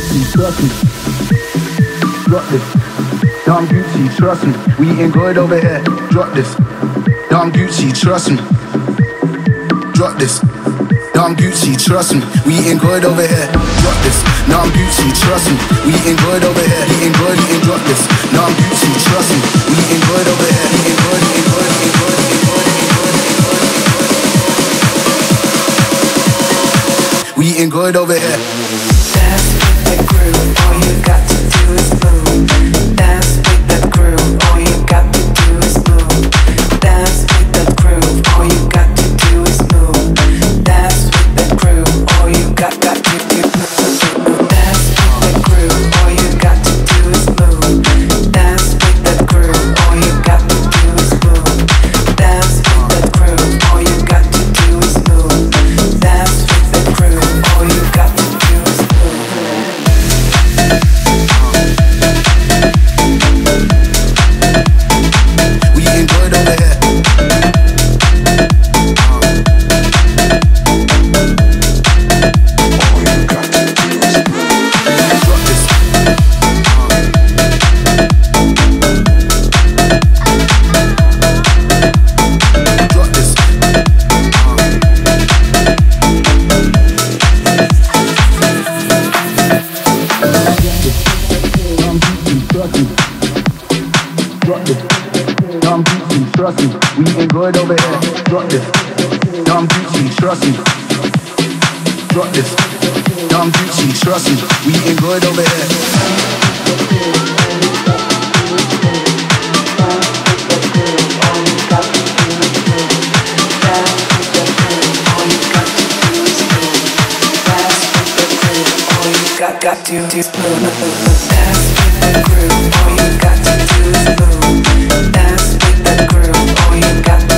Gucci, trust me. Drop this. Dom Gucci, trust me. We eating good over here. Drop this. Dom Gucci, trust me. Drop this. Dom Gucci, trust me. We eating good over here. Drop this. Dom Gucci, trust me. We eating good over here. Eating good, eating drop this. Dom Gucci, trust me. We eating good over here. Eating good, eating good, eating good, eating good, eating good, eating good. We eating good over here. Dance with the groove. All you got to do is move. Dance with the groove. All you got to do is move. Dance with the groove. All you got to do is move. Dance with the groove. All you got to do is move. Dance with the groove. All you got to do is move. Dance with the groove. All you got to do is move. Dance with the groove. All you got to do is move. Dance with the groove. All you got to do is We eating good over here. Drop this. Drop this. Dom Gucci, trust me. We eating good over here. Drop this. Dom Gucci, trust me. Drop this. Dom Gucci, trust me. We eating good over here. Got to do is move. Dance with the groove. All you got to do is move. Dance with the groove. All you got